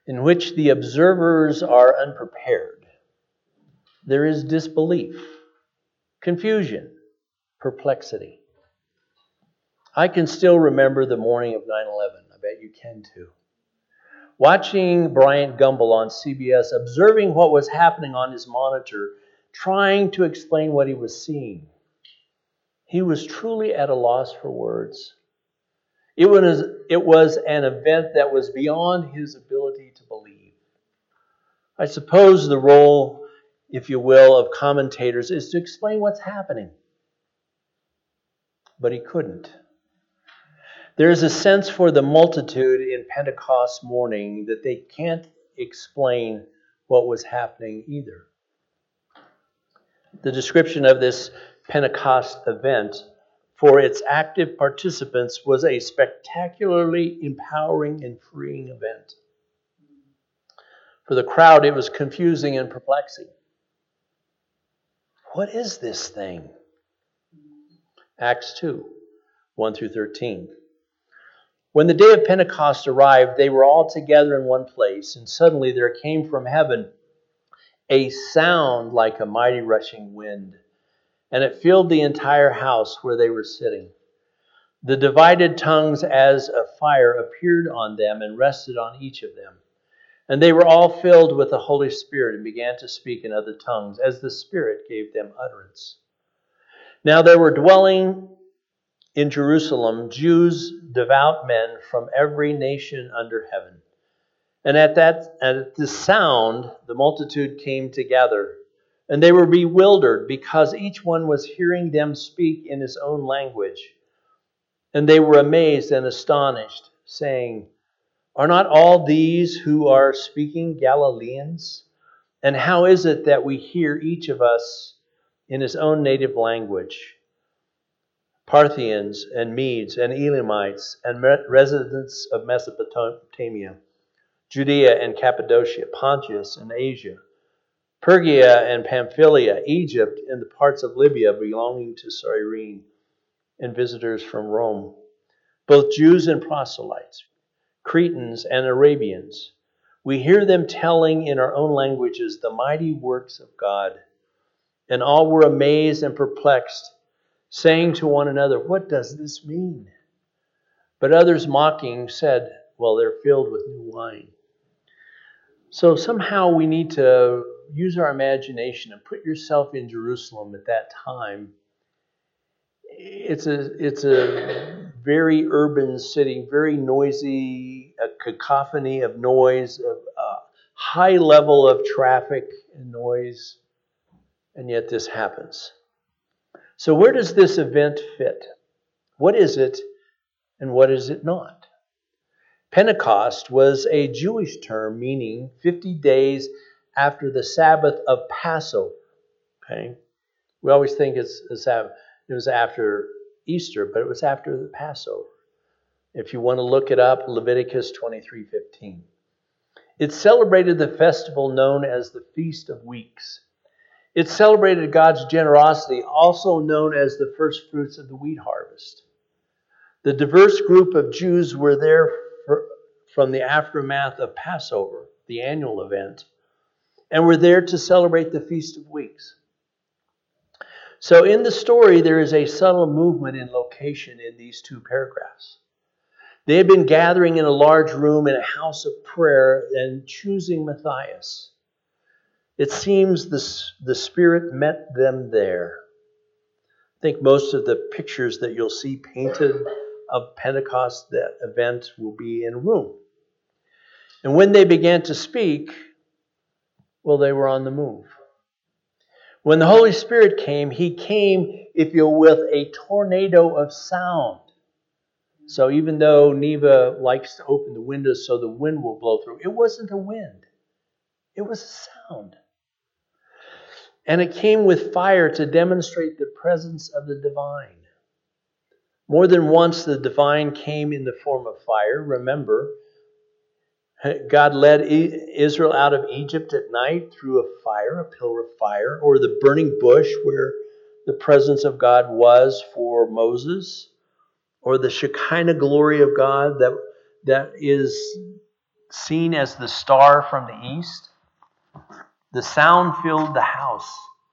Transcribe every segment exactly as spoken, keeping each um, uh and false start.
in which the observers are unprepared. There is disbelief, confusion, perplexity. I can still remember the morning of nine eleven. I bet you can too. Watching Bryant Gumbel on C B S, observing what was happening on his monitor, trying to explain what he was seeing. He was truly at a loss for words. It was, it was an event that was beyond his ability to believe. I suppose the role, if you will, of commentators is to explain what's happening. But he couldn't. There is a sense for the multitude in Pentecost morning that they can't explain what was happening either. The description of this Pentecost event for its active participants was a spectacularly empowering and freeing event. For the crowd, it was confusing and perplexing. What is this thing? Acts two, one through thirteen. When the day of Pentecost arrived, they were all together in one place, and suddenly there came from heaven a sound like a mighty rushing wind, and it filled the entire house where they were sitting. The divided tongues as a fire appeared on them and rested on each of them. And they were all filled with the Holy Spirit and began to speak in other tongues as the Spirit gave them utterance. Now there were dwelling in Jerusalem Jews, devout men from every nation under heaven. And at that, at the sound, the multitude came together, and they were bewildered because each one was hearing them speak in his own language. And they were amazed and astonished, saying, "Are not all these who are speaking Galileans? And how is it that we hear each of us in his own native language? Parthians and Medes and Elamites and residents of Mesopotamia, Judea and Cappadocia, Pontus and Asia, Phrygia and Pamphylia, Egypt and the parts of Libya belonging to Cyrene, and visitors from Rome, both Jews and proselytes, Cretans and Arabians. We hear them telling in our own languages the mighty works of God." And all were amazed and perplexed, saying to one another, "What does this mean?" But others mocking said, "Well, they're filled with new wine." So somehow we need to use our imagination and put yourself in Jerusalem at that time. It's a, it's a very urban city, very noisy, a cacophony of noise, a, a high level of traffic and noise, and yet this happens. So where does this event fit? What is it and what is it not? Pentecost was a Jewish term meaning fifty days after the Sabbath of Passover. Okay, we always think it's a Sabbath. It was after Easter, but it was after the Passover. If you want to look it up, Leviticus twenty-three fifteen. It celebrated the festival known as the Feast of Weeks. It celebrated God's generosity, also known as the first fruits of the wheat harvest. The diverse group of Jews were there for, from the aftermath of Passover, the annual event, and were there to celebrate the Feast of Weeks. So in the story, there is a subtle movement in location in these two paragraphs. They had been gathering in a large room in a house of prayer and choosing Matthias. It seems the, the Spirit met them there. I think most of the pictures that you'll see painted of Pentecost, that event, will be in a room. And when they began to speak, well, they were on the move. When the Holy Spirit came, He came, if you will, with a tornado of sound. So even though Neva likes to open the windows so the wind will blow through, it wasn't a wind. It was a sound. And it came with fire to demonstrate the presence of the divine. More than once, the divine came in the form of fire. Remember, God led Israel out of Egypt at night through a fire, a pillar of fire, or the burning bush where the presence of God was for Moses, or the Shekinah glory of God that, that is seen as the star from the east. The sound filled the house,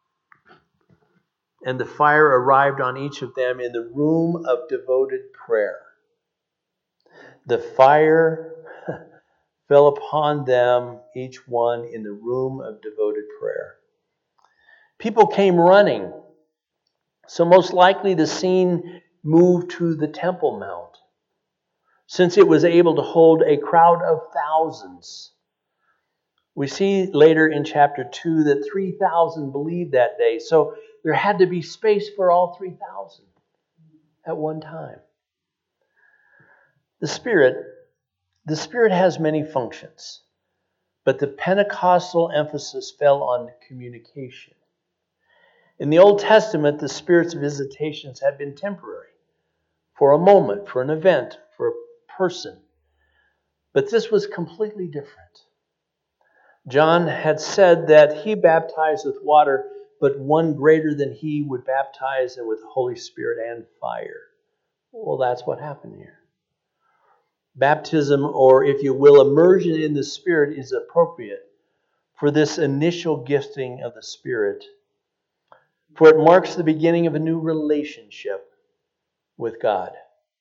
and the fire arrived on each of them in the room of devoted prayer. The fire fell upon them, each one, in the room of devoted prayer. People came running, so most likely the scene moved to the Temple Mount, since it was able to hold a crowd of thousands. We see later in chapter two that three thousand believed that day, so there had to be space for all three thousand at one time. The Spirit, the Spirit has many functions, but the Pentecostal emphasis fell on communication. In the Old Testament, the Spirit's visitations had been temporary, for a moment, for an event, for a person. But this was completely different. John had said that he baptized with water, but one greater than he would baptize with the Holy Spirit and fire. Well, that's what happened here. Baptism, or if you will, immersion in the Spirit, is appropriate for this initial gifting of the Spirit, for it marks the beginning of a new relationship with God,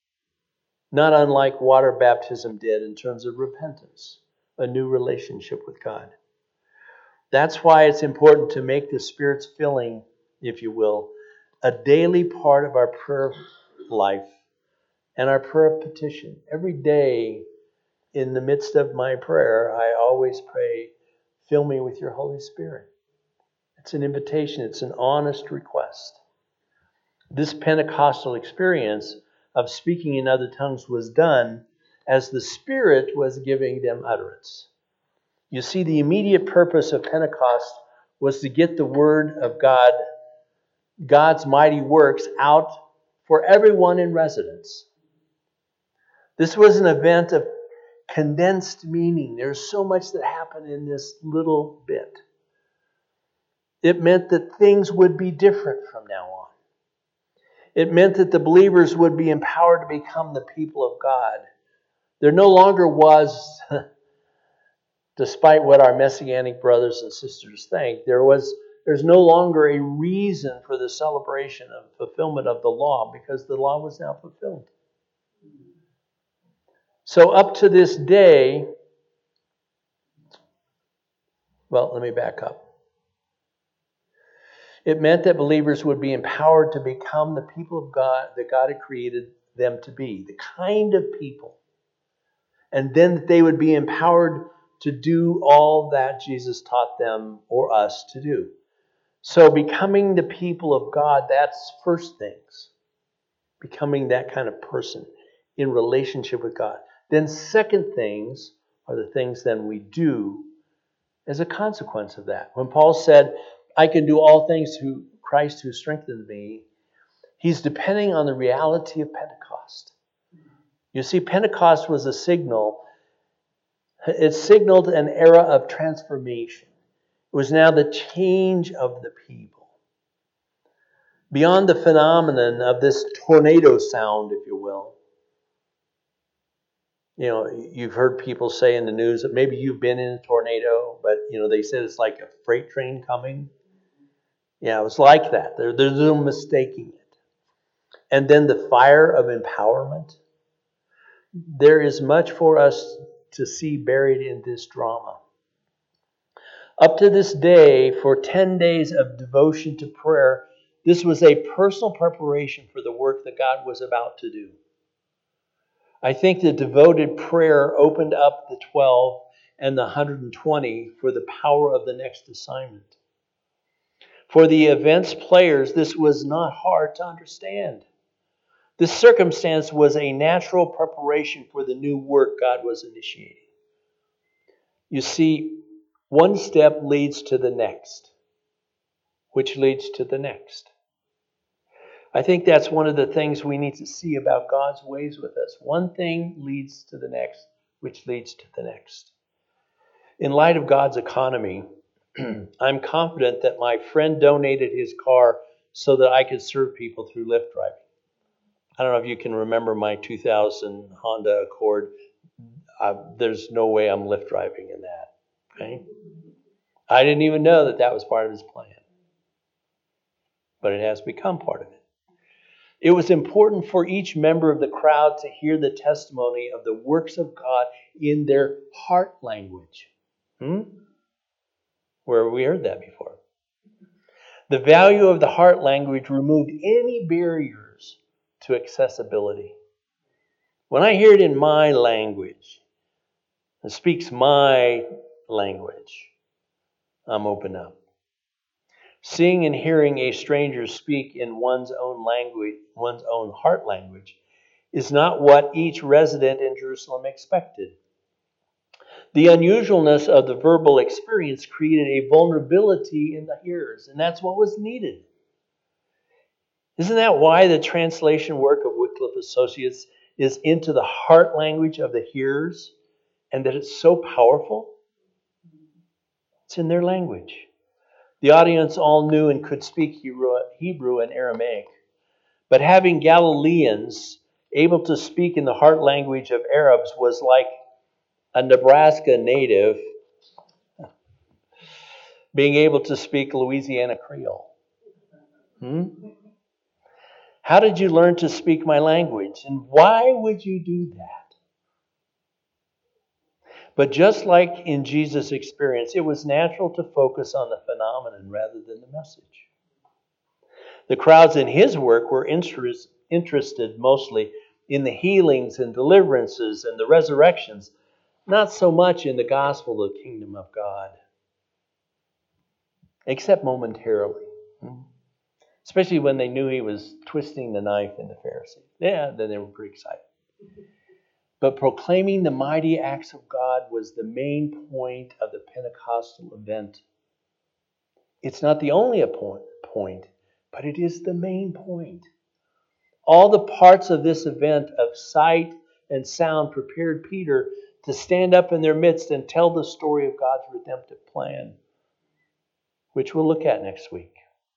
not unlike water baptism did in terms of repentance, a new relationship with God. That's why it's important to make the Spirit's filling, if you will, a daily part of our prayer life and our prayer petition. Every day in the midst of my prayer, I always pray, fill me with your Holy Spirit. It's an invitation. It's an honest request. This Pentecostal experience of speaking in other tongues was done as the Spirit was giving them utterance. You see, the immediate purpose of Pentecost was to get the Word of God, God's mighty works, out for everyone in residence. This was an event of condensed meaning. There's so much that happened in this little bit. It meant that things would be different from now on. It meant that the believers would be empowered to become the people of God. There no longer was, despite what our Messianic brothers and sisters think, there was there's no longer a reason for the celebration of fulfillment of the law, because the law was now fulfilled. So up to this day, well, let me back up. It meant that believers would be empowered to become the people of God that God had created them to be, the kind of people. And then that they would be empowered to do all that Jesus taught them or us to do. So becoming the people of God, that's first things. Becoming that kind of person in relationship with God. Then second things are the things then we do as a consequence of that. When Paul said, I can do all things through Christ who strengthened me, he's depending on the reality of Pentecost. You see, Pentecost was a signal. It signaled an era of transformation. It was now the change of the people. Beyond the phenomenon of this tornado sound, if you will. You know, you've heard people say in the news that maybe you've been in a tornado, but, you know, they said it's like a freight train coming. Yeah, it was like that. There, there's no mistaking it. And then the fire of empowerment. There is much for us to see buried in this drama. Up to this day, for ten days of devotion to prayer, this was a personal preparation for the work that God was about to do. I think the devoted prayer opened up the twelve and the one hundred twenty for the power of the next assignment. For the event's players, this was not hard to understand. This circumstance was a natural preparation for the new work God was initiating. You see, one step leads to the next, which leads to the next. I think that's one of the things we need to see about God's ways with us. One thing leads to the next, which leads to the next. In light of God's economy, I'm confident that my friend donated his car so that I could serve people through Lyft driving. I don't know if you can remember my two thousand Honda Accord. I, there's no way I'm Lyft driving in that. Okay? I didn't even know that that was part of his plan. But it has become part of it. It was important for each member of the crowd to hear the testimony of the works of God in their heart language. Hmm? Where have we heard that before? The value of the heart language removed any barriers to accessibility. When I hear it in my language, it speaks my language, I'm open up. Seeing and hearing a stranger speak in one's own language, one's own heart language, is not what each resident in Jerusalem expected. The unusualness of the verbal experience created a vulnerability in the hearers, and that's what was needed. Isn't that why the translation work of Wycliffe Associates is into the heart language of the hearers, and that it's so powerful? It's in their language. The audience all knew and could speak Hebrew and Aramaic, but having Galileans able to speak in the heart language of Arabs was like a Nebraska native being able to speak Louisiana Creole. Hmm? How did you learn to speak my language? And why would you do that? But just like in Jesus' experience, it was natural to focus on the phenomenon rather than the message. The crowds in his work were interest, interested mostly in the healings and deliverances and the resurrections, not so much in the gospel of the kingdom of God. Except momentarily. Especially when they knew he was twisting the knife in the Pharisees. Yeah, then they were pretty excited. But proclaiming the mighty acts of God was the main point of the Pentecostal event. It's not the only point, but it is the main point. All the parts of this event of sight and sound prepared Peter to stand up in their midst and tell the story of God's redemptive plan, which we'll look at next week.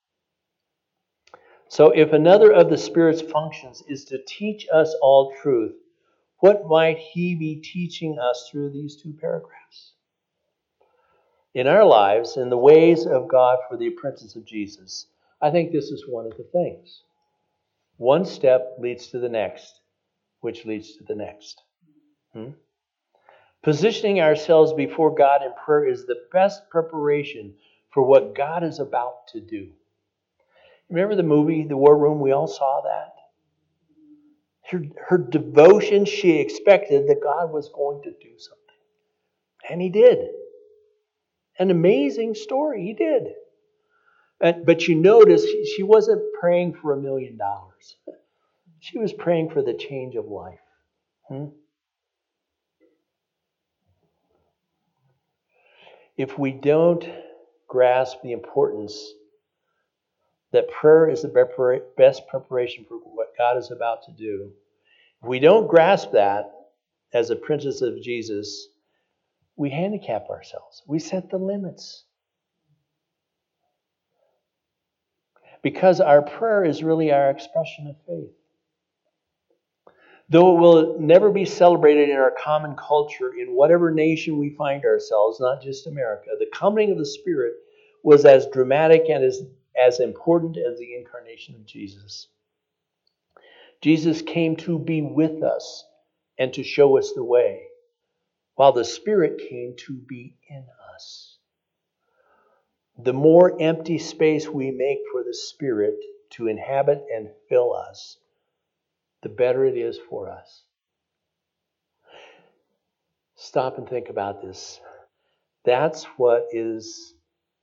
So if another of the Spirit's functions is to teach us all truth, what might he be teaching us through these two paragraphs? In our lives, in the ways of God for the apprentice of Jesus, I think this is one of the things. One step leads to the next, which leads to the next. Hmm? Positioning ourselves before God in prayer is the best preparation for what God is about to do. Remember the movie, The War Room? We all saw that. Her, her devotion, she expected that God was going to do something. And he did. An amazing story, he did. And, but you notice she, she wasn't praying for a million dollars. She was praying for the change of life. Hmm? If we don't grasp the importance that prayer is the best preparation for what God is about to do, if we don't grasp that as apprentices of Jesus, we handicap ourselves. We set the limits. Because our prayer is really our expression of faith. Though it will never be celebrated in our common culture, in whatever nation we find ourselves, not just America, the coming of the Spirit was as dramatic and as, as important as the incarnation of Jesus. Jesus came to be with us and to show us the way, while the Spirit came to be in us. The more empty space we make for the Spirit to inhabit and fill us, the better it is for us. Stop and think about this. That's what is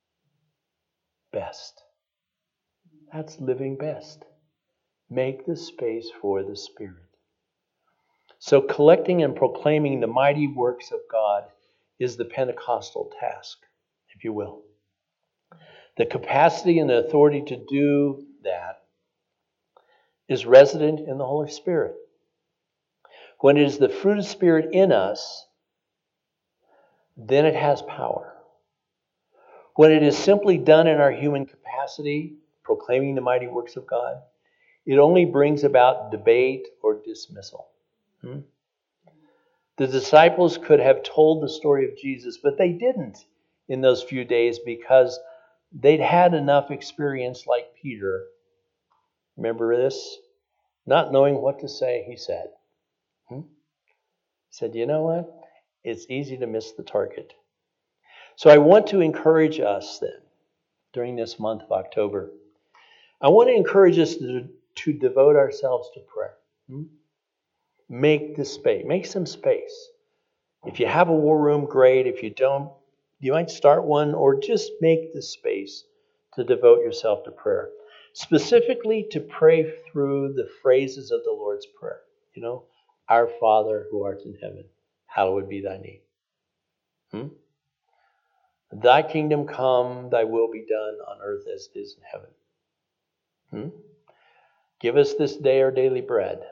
best. That's living best. Make the space for the Spirit. So collecting and proclaiming the mighty works of God is the Pentecostal task, if you will. The capacity and the authority to do that is resident in the Holy Spirit. When it is the fruit of the Spirit in us, then it has power. When it is simply done in our human capacity, proclaiming the mighty works of God, it only brings about debate or dismissal. Hmm? The disciples could have told the story of Jesus, but they didn't in those few days because they'd had enough experience like Peter. Remember this? Not knowing what to say, he said. Hmm? He said, you know what? It's easy to miss the target. So I want to encourage us then, during this month of October, I want to encourage us to, to devote ourselves to prayer. Hmm? Make the space. Make some space. If you have a war room, great. If you don't, you might start one, or just make the space to devote yourself to prayer. Specifically to pray through the phrases of the Lord's Prayer. You know, Our Father who art in heaven, hallowed be thy name. Hmm? Thy kingdom come, thy will be done on earth as it is in heaven. Hmm? Give us this day our daily bread.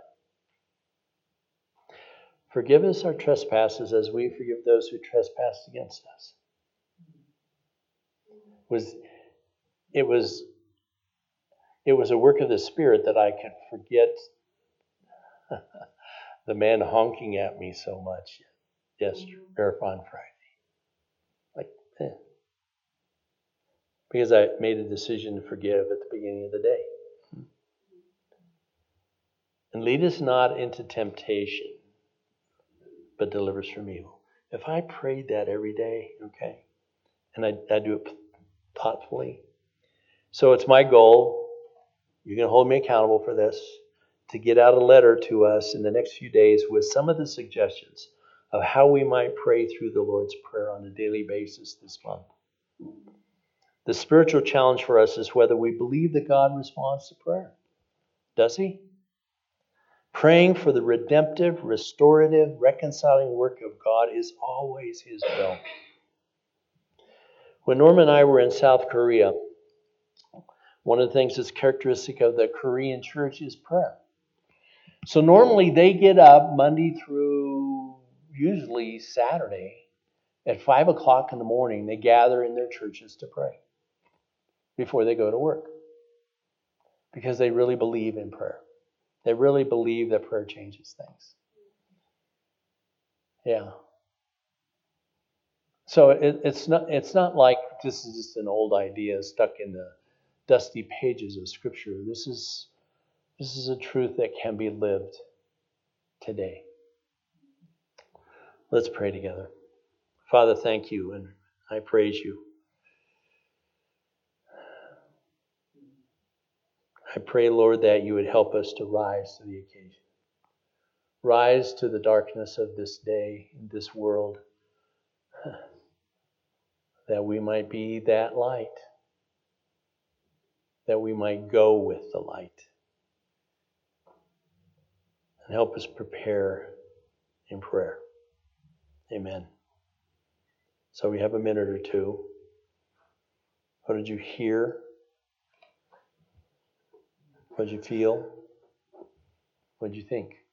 Forgive us our trespasses as we forgive those who trespass against us. Was it was it was a work of the Spirit that I could forget the man honking at me so much yesterday or on Friday. Like, eh. Because I made a decision to forgive at the beginning of the day. And lead us not into temptation, but deliver us from evil. If I prayed that every day, okay, and I, I do it thoughtfully. So it's my goal, you're going to hold me accountable for this, to get out a letter to us in the next few days with some of the suggestions of how we might pray through the Lord's Prayer on a daily basis this month. The spiritual challenge for us is whether we believe that God responds to prayer. Does he? Praying for the redemptive, restorative, reconciling work of God is always his will. When Norma and I were in South Korea, one of the things that's characteristic of the Korean church is prayer. So normally they get up Monday through usually Saturday at five o'clock in the morning. They gather in their churches to pray before they go to work because they really believe in prayer. They really believe that prayer changes things. Yeah. So it, it's not it's not like this is just an old idea stuck in the dusty pages of Scripture. This is this is a truth that can be lived today. Let's pray together. Father, thank you, and I praise you. I pray, Lord, that you would help us to rise to the occasion. Rise to the darkness of this day, in this world, that we might be that light, that we might go with the light, and help us prepare in prayer. Amen. So we have a minute or two. What did you hear? What did you feel? What did you think?